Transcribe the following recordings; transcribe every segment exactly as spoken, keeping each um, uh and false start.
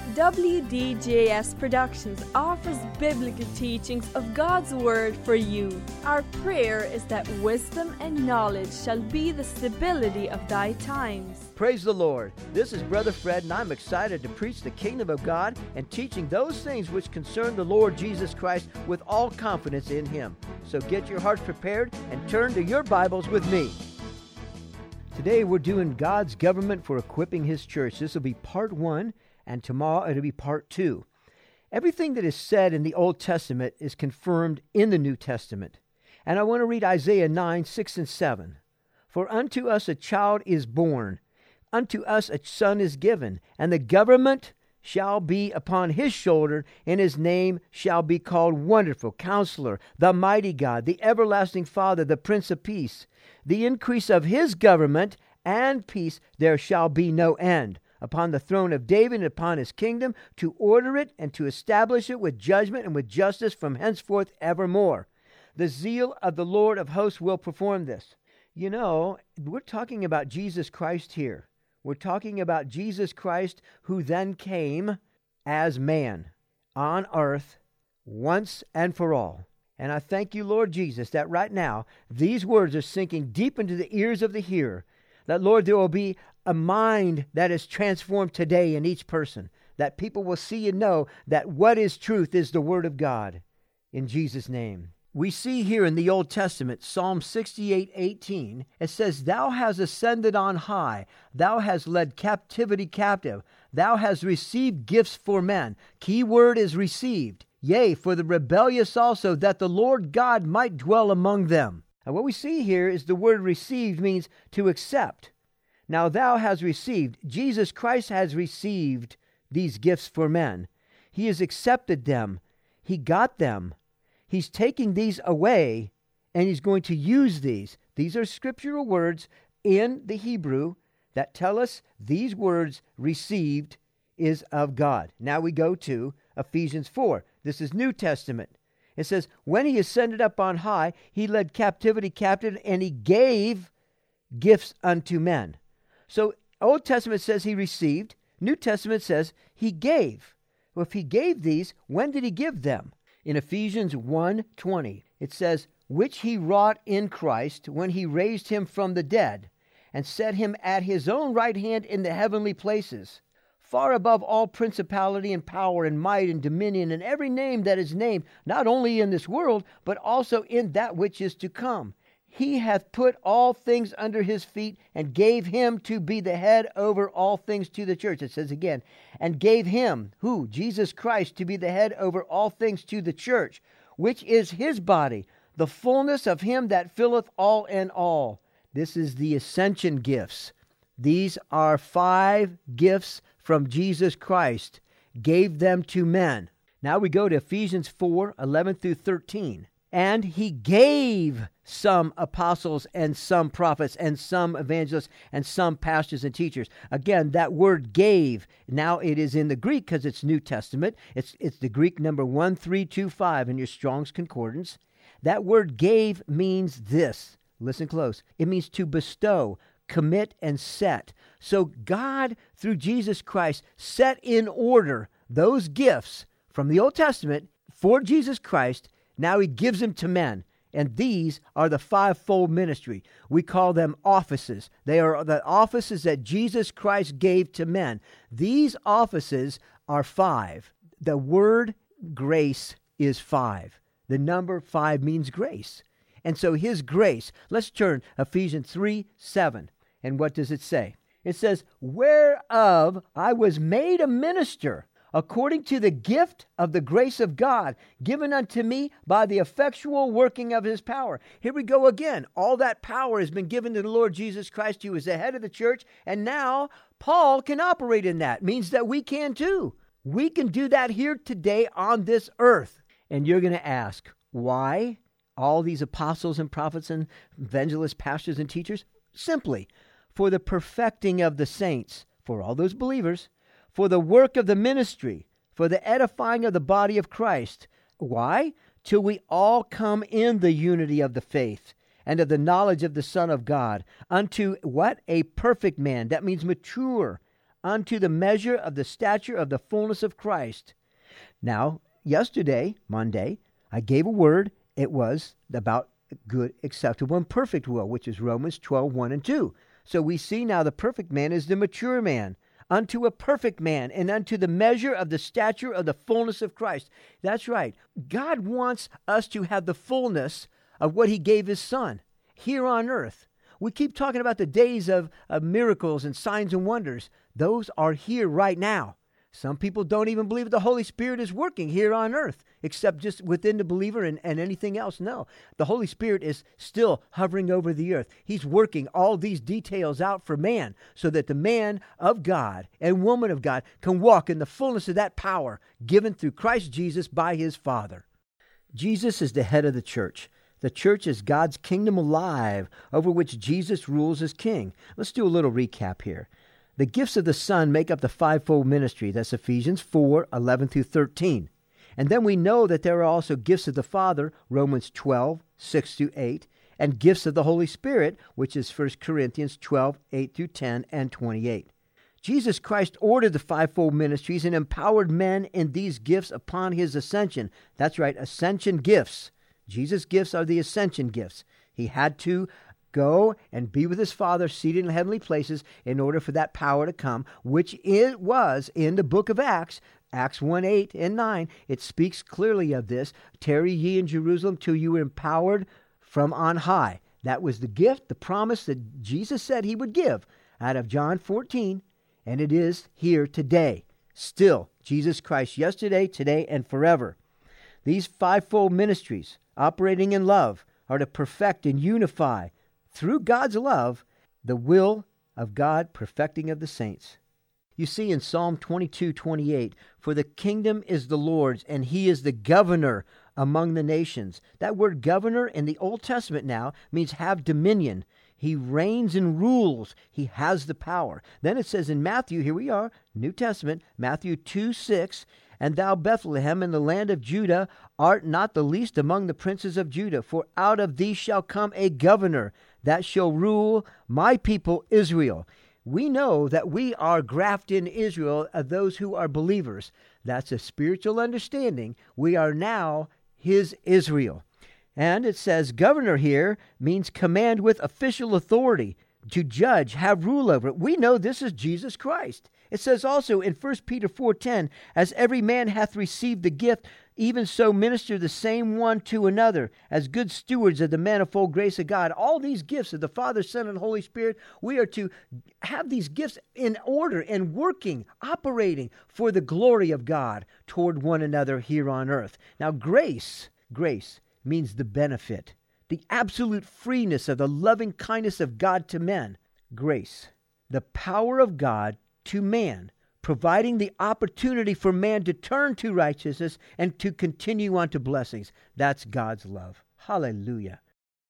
W D J S Productions offers biblical teachings of God's Word for you. Our prayer is that wisdom and knowledge shall be the stability of thy times. Praise the Lord. This is Brother Fred, and I'm excited to preach the kingdom of God and teaching those things which concern the Lord Jesus Christ with all confidence in Him. So get your hearts prepared and turn to your Bibles with me. Today we're doing God's government for equipping His church. This will be part one, and tomorrow it'll be part two. Everything that is said in the Old Testament is confirmed in the New Testament. And I want to read Isaiah nine, six and seven. For unto us a child is born, unto us a son is given, and the government shall be upon his shoulder, and his name shall be called Wonderful, Counselor, the Mighty God, the Everlasting Father, the Prince of Peace. The increase of his government and peace there shall be no end, upon the throne of David and upon his kingdom, to order it and to establish it with judgment and with justice from henceforth evermore. The zeal of the Lord of hosts will perform this. You know, we're talking about Jesus Christ here. We're talking about Jesus Christ, who then came as man on earth once and for all. And I thank you, Lord Jesus, that right now these words are sinking deep into the ears of the hearer. That, Lord, there will be a mind that is transformed today in each person. That people will see and know that what is truth is the Word of God. In Jesus' name. We see here in the Old Testament, Psalm sixty-eight, eighteen, it says, Thou hast ascended on high, thou hast led captivity captive, thou hast received gifts for men. Key word is received. Yea, for the rebellious also, that the Lord God might dwell among them. And what we see here is the word received means to accept. Now thou hast received, Jesus Christ has received these gifts for men. He has accepted them. He got them. He's taking these away, and he's going to use these. These are scriptural words in the Hebrew that tell us these words received is of God. Now we go to Ephesians four. This is New Testament. It says, when he ascended up on high, he led captivity captive, and he gave gifts unto men. So Old Testament says he received. New Testament says he gave. Well, if he gave these, when did he give them? In Ephesians one twenty, it says, which he wrought in Christ when he raised him from the dead and set him at his own right hand in the heavenly places, far above all principality and power and might and dominion and every name that is named, not only in this world, but also in that which is to come. He hath put all things under his feet and gave him to be the head over all things to the church. It says again, and gave him, who? Jesus Christ, to be the head over all things to the church, which is his body, the fullness of him that filleth all in all. This is the ascension gifts. These are five gifts from Jesus Christ, gave them to men. Now we go to Ephesians four, eleven through thirteen. And he gave some apostles and some prophets and some evangelists and some pastors and teachers. Again, that word gave, now it is in the Greek because it's New Testament. It's, it's the Greek number one three two five in your Strong's Concordance. That word gave means this. Listen close. It means to bestow, commit, and set. So God, through Jesus Christ, set in order those gifts from the Old Testament for Jesus Christ. Now he gives them to men, and these are the fivefold ministry. We call them offices. They are the offices that Jesus Christ gave to men. These offices are five. The word grace is five. The number five means grace. And so his grace, let's turn Ephesians three, seven. And what does it say? It says, whereof I was made a minister, according to the gift of the grace of God, given unto me by the effectual working of his power. Here we go again. All that power has been given to the Lord Jesus Christ, who is the head of the church, and now Paul can operate in that. It means that we can too. We can do that here today on this earth. And you're going to ask, why all these apostles and prophets and evangelists, pastors and teachers? Simply, for the perfecting of the saints, for all those believers, for the work of the ministry, for the edifying of the body of Christ. Why? Till we all come in the unity of the faith and of the knowledge of the Son of God, unto what? A perfect man. That means mature, unto the measure of the stature of the fullness of Christ. Now, yesterday, Monday, I gave a word. It was about good, acceptable, and perfect will, which is Romans twelve, one and two. So we see now the perfect man is the mature man, unto a perfect man, and unto the measure of the stature of the fullness of Christ. That's right. God wants us to have the fullness of what he gave his Son here on earth. We keep talking about the days of, of miracles and signs and wonders. Those are here right now. Some people don't even believe the Holy Spirit is working here on earth, except just within the believer and, and anything else. No, the Holy Spirit is still hovering over the earth. He's working all these details out for man so that the man of God and woman of God can walk in the fullness of that power given through Christ Jesus by his Father. Jesus is the head of the church. The church is God's kingdom alive, over which Jesus rules as king. Let's do a little recap here. The gifts of the Son make up the fivefold ministry. That's Ephesians four, eleven through thirteen. And then we know that there are also gifts of the Father, Romans twelve, six through eight, and gifts of the Holy Spirit, which is First Corinthians twelve, eight through ten and twenty-eight. Jesus Christ ordered the fivefold ministries and empowered men in these gifts upon his ascension. That's right, ascension gifts. Jesus' gifts are the ascension gifts. He had to go and be with his Father seated in heavenly places in order for that power to come, which it was in the book of Acts, Acts one, eight and nine. It speaks clearly of this. Tarry ye in Jerusalem till you were empowered from on high. That was the gift, the promise that Jesus said he would give out of John fourteen, and it is here today. Still, Jesus Christ yesterday, today, and forever. These fivefold ministries, operating in love, are to perfect and unify, through God's love, the will of God perfecting of the saints. You see in Psalm twenty-two, twenty-eight, for the kingdom is the Lord's, and he is the governor among the nations. That word governor in the Old Testament now means have dominion. He reigns and rules. He has the power. Then it says in Matthew, here we are, New Testament, Matthew two, six, and thou, Bethlehem, in the land of Judah, art not the least among the princes of Judah, for out of thee shall come a governor that shall rule my people Israel. We know that we are grafted in Israel of those who are believers. That's a spiritual understanding. We are now his Israel. And it says governor here means command with official authority, to judge, have rule over it. We know this is Jesus Christ. It says also in First Peter four ten, as every man hath received the gift, even so minister the same one to another, as good stewards of the manifold grace of God. All these gifts of the Father, Son, and Holy Spirit, we are to have these gifts in order and working, operating for the glory of God toward one another here on earth. Now, grace, grace means the benefit, the absolute freeness of the loving kindness of God to men. Grace, the power of God to man, providing the opportunity for man to turn to righteousness and to continue on to blessings. That's God's love. Hallelujah.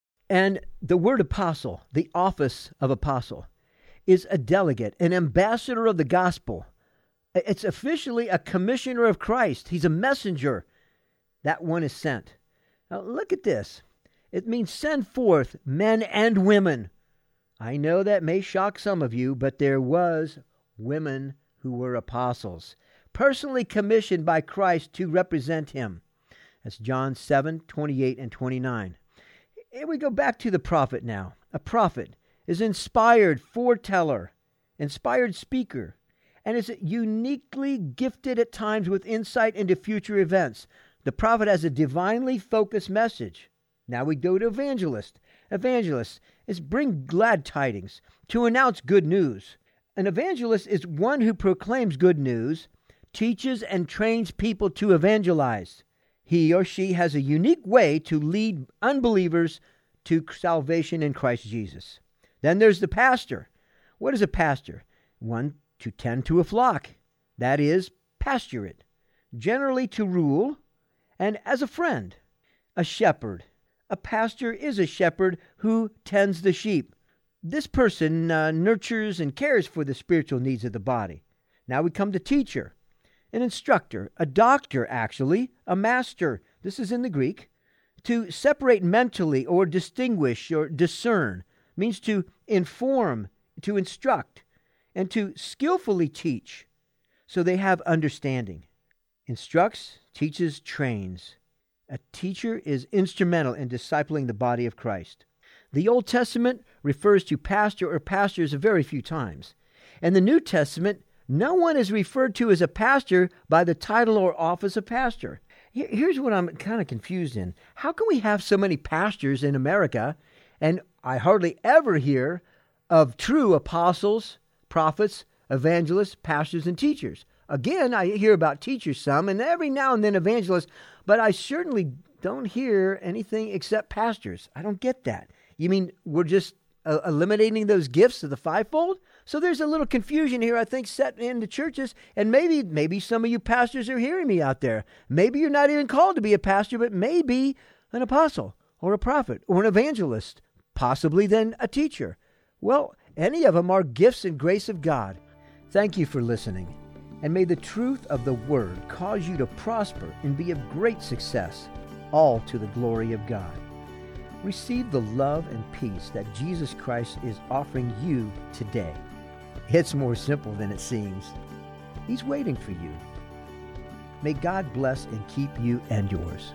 And the word apostle, the office of apostle, is a delegate, an ambassador of the gospel. It's officially a commissioner of Christ. He's a messenger. That one is sent. Now look at this. It means send forth men and women. I know that may shock some of you, but there was women who were apostles, personally commissioned by Christ to represent him. That's John seven, twenty-eight and twenty-nine. Here we go back to the prophet now. A prophet is inspired foreteller, inspired speaker, and is uniquely gifted at times with insight into future events. The prophet has a divinely focused message. Now we go to evangelist. Evangelist is bring glad tidings, to announce good news. An evangelist is one who proclaims good news, teaches and trains people to evangelize. He or she has a unique way to lead unbelievers to salvation in Christ Jesus. Then there's the pastor. What is a pastor? One to tend to a flock. That is, pasture it. Generally to rule, and as a friend. A shepherd. A pastor is a shepherd who tends the sheep. This person uh, nurtures and cares for the spiritual needs of the body. Now we come to teacher, an instructor, a doctor actually, a master. This is in the Greek. To separate mentally or distinguish or discern means to inform, to instruct. and to skillfully teach, so they have understanding. Instructs, teaches, trains. A teacher is instrumental in discipling the body of Christ. The Old Testament refers to pastor or pastors a very few times. In the New Testament, no one is referred to as a pastor by the title or office of pastor. Here's what I'm kind of confused in. How can we have so many pastors in America, and I hardly ever hear of true apostles, prophets, evangelists, pastors, and teachers? Again, I hear about teachers some, and every now and then evangelists, but I certainly don't hear anything except pastors. I don't get that. You mean we're just uh, eliminating those gifts of the fivefold? So there's a little confusion here, I think, set in the churches, and maybe maybe some of you pastors are hearing me out there. Maybe you're not even called to be a pastor, but maybe an apostle or a prophet or an evangelist, possibly then a teacher. Well, any of them are gifts and grace of God. Thank you for listening. And may the truth of the Word cause you to prosper and be of great success, all to the glory of God. Receive the love and peace that Jesus Christ is offering you today. It's more simple than it seems. He's waiting for you. May God bless and keep you and yours.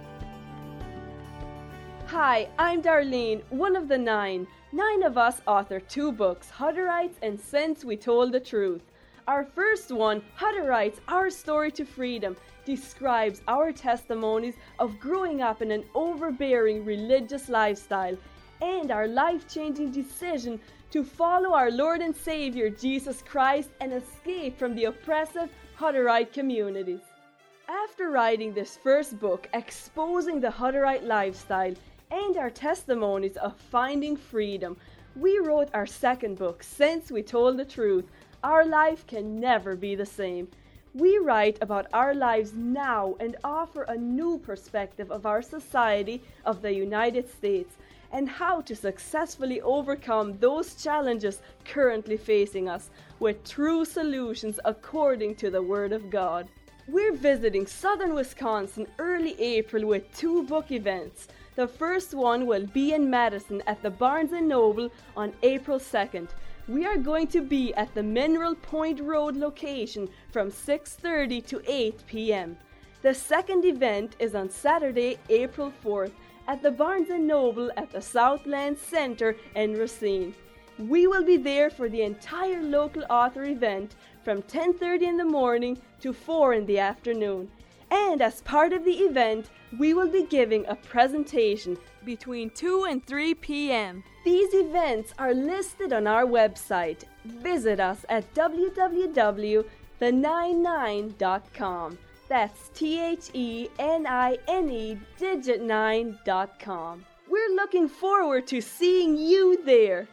Hi, I'm Darlene, one of the nine. Nine of us author two books, Hutterites and Since We Told the Truth. Our first one, Hutterites, Our Story to Freedom, describes our testimonies of growing up in an overbearing religious lifestyle and our life-changing decision to follow our Lord and Savior Jesus Christ and escape from the oppressive Hutterite communities. After writing this first book exposing the Hutterite lifestyle and our testimonies of finding freedom, we wrote our second book, Since We Told the Truth. Our life can never be the same. We write about our lives now and offer a new perspective of our society of the United States and how to successfully overcome those challenges currently facing us with true solutions according to the Word of God. We're visiting southern Wisconsin early April with two book events. The first one will be in Madison at the Barnes and Noble on April second. We are going to be at the Mineral Point Road location from six thirty to eight p.m. The second event is on Saturday, April fourth at the Barnes and Noble at the Southland Center in Racine. We will be there for the entire local author event from ten thirty in the morning to four in the afternoon. And as part of the event, we will be giving a presentation between two and three p.m. These events are listed on our website. Visit us at w w w dot the nine nine dot com. That's T H E N I N E digit nine dot com. We're looking forward to seeing you there.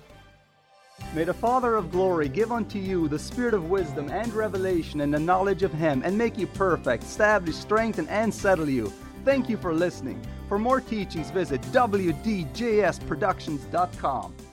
May the Father of glory give unto you the spirit of wisdom and revelation and the knowledge of Him, and make you perfect, establish, strengthen, and settle you. Thank you for listening. For more teachings, visit w d j s productions dot com.